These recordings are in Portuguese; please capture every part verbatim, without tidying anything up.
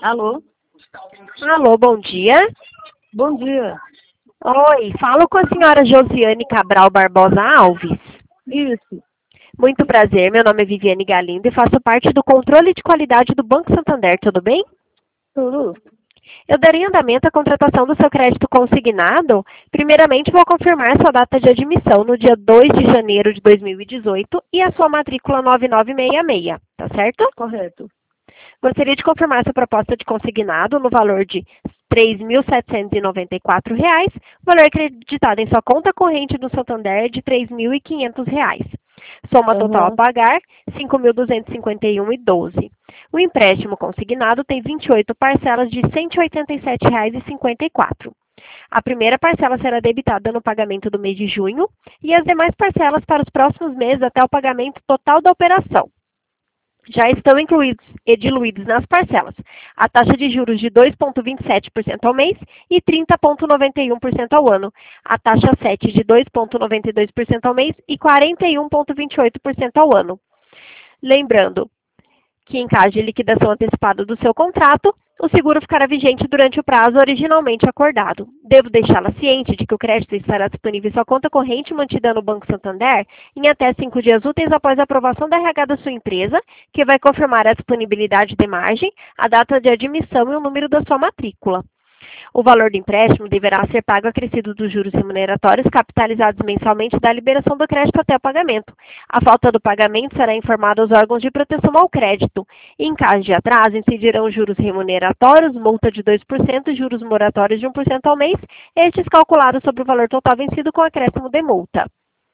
Alô? Alô, bom dia. Bom dia. Oi, falo com a senhora Josiane Cabral Barbosa Alves. Isso. Muito prazer, meu nome é Viviane Galindo e faço parte do controle de qualidade do Banco Santander, tudo bem? Tudo? Eu daria andamento à contratação do seu crédito consignado. Primeiramente, vou confirmar sua data de admissão no dia dois de janeiro de dois mil e dezoito e a sua matrícula nove nove seis seis, tá certo? Correto. Gostaria de confirmar sua proposta de consignado no valor de três mil setecentos e noventa e quatro reais, valor acreditado em sua conta corrente do Santander de três mil e quinhentos reais. Soma total a Uhum. pagar, cinco mil duzentos e cinquenta e um reais e doze centavos. O empréstimo consignado tem vinte e oito parcelas de cento e oitenta e sete reais e cinquenta e quatro centavos. A primeira parcela será debitada no pagamento do mês de junho e as demais parcelas para os próximos meses até o pagamento total da operação. Já estão incluídos e diluídos nas parcelas a taxa de juros de dois vírgula vinte e sete por cento ao mês e trinta vírgula noventa e um por cento ao ano, a taxa sete de dois vírgula noventa e dois por cento ao mês e quarenta e um vírgula vinte e oito por cento ao ano. Lembrando que em caso de liquidação antecipada do seu contrato, o seguro ficará vigente durante o prazo originalmente acordado. Devo deixá-la ciente de que o crédito estará disponível em sua conta corrente mantida no Banco Santander em até cinco dias úteis após a aprovação da R H da sua empresa, que vai confirmar a disponibilidade de margem, a data de admissão e o número da sua matrícula. O valor do empréstimo deverá ser pago acrescido dos juros remuneratórios capitalizados mensalmente da liberação do crédito até o pagamento. A falta do pagamento será informada aos órgãos de proteção ao crédito. Em caso de atraso, incidirão juros remuneratórios, multa de dois por cento e juros moratórios de um por cento ao mês, estes calculados sobre o valor total vencido com acréscimo de multa.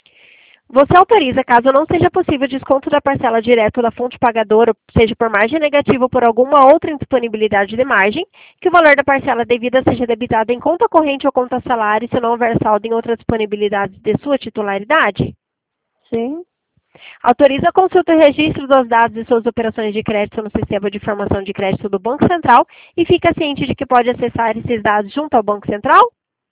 Você autoriza, caso não seja possível desconto da parcela direto da fonte pagadora, seja por margem negativa ou por alguma outra indisponibilidade de margem, que o valor da parcela devida seja debitado em conta corrente ou conta salário, se não houver saldo em outras disponibilidades de sua titularidade? Sim. Autoriza a consulta e registro dos dados de suas operações de crédito no sistema de informação de crédito do Banco Central e fica ciente de que pode acessar esses dados junto ao Banco Central?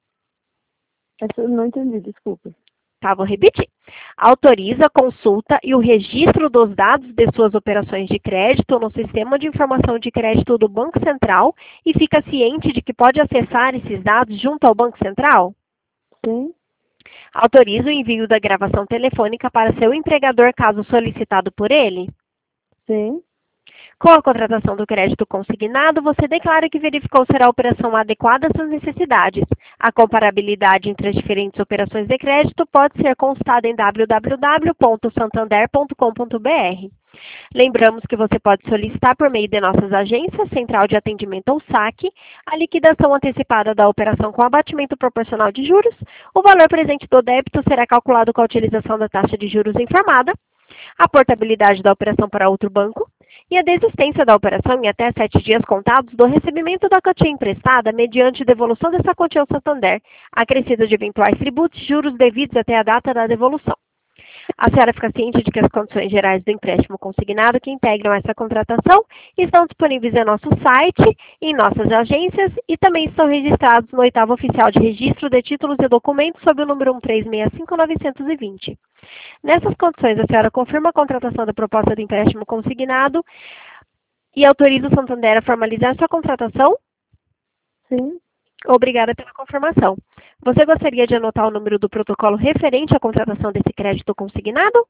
Essa eu não entendi, desculpa. Tá, vou repetir. Autoriza a consulta e o registro dos dados de suas operações de crédito no Sistema de Informação de Crédito do Banco Central e fica ciente de que pode acessar esses dados junto ao Banco Central? Sim. Autoriza o envio da gravação telefônica para seu empregador caso solicitado por ele? Sim. Com a contratação do crédito consignado, você declara que verificou ser a operação adequada às suas necessidades. A comparabilidade entre as diferentes operações de crédito pode ser constada em w w w ponto santander ponto com ponto b r. Lembramos que você pode solicitar por meio de nossas agências, Central de Atendimento ou saque, a liquidação antecipada da operação com abatimento proporcional de juros. O valor presente do débito será calculado com a utilização da taxa de juros informada, a portabilidade da operação para outro banco e a desistência da operação em até sete dias contados do recebimento da quantia emprestada mediante devolução dessa quantia ao Santander, acrescida de eventuais tributos e juros devidos até a data da devolução. A senhora fica ciente de que as condições gerais do empréstimo consignado que integram essa contratação estão disponíveis em nosso site, em nossas agências e também estão registrados no oitavo oficial de registro de títulos e documentos sob o número um três seis cinco nove dois zero. Nessas condições, a senhora confirma a contratação da proposta de empréstimo consignado e autoriza o Santander a formalizar sua contratação? Sim. Obrigada pela confirmação. Você gostaria de anotar o número do protocolo referente à contratação desse crédito consignado?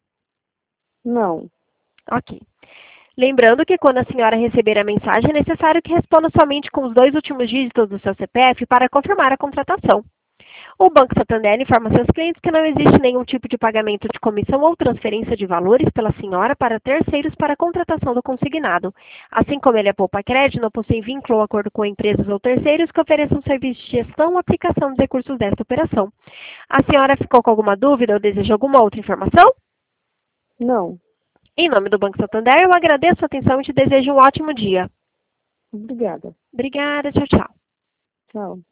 Não. Ok. Lembrando que quando a senhora receber a mensagem, é necessário que responda somente com os dois últimos dígitos do seu C P F para confirmar a contratação. O Banco Santander informa seus clientes que não existe nenhum tipo de pagamento de comissão ou transferência de valores pela senhora para terceiros para a contratação do consignado. Assim como ele é poupa crédito, não possui vínculo ou acordo com empresas ou terceiros que ofereçam serviço de gestão ou aplicação dos recursos desta operação. A senhora ficou com alguma dúvida ou deseja alguma outra informação? Não. Em nome do Banco Santander, eu agradeço a atenção e te desejo um ótimo dia. Obrigada. Obrigada, tchau, tchau. Tchau.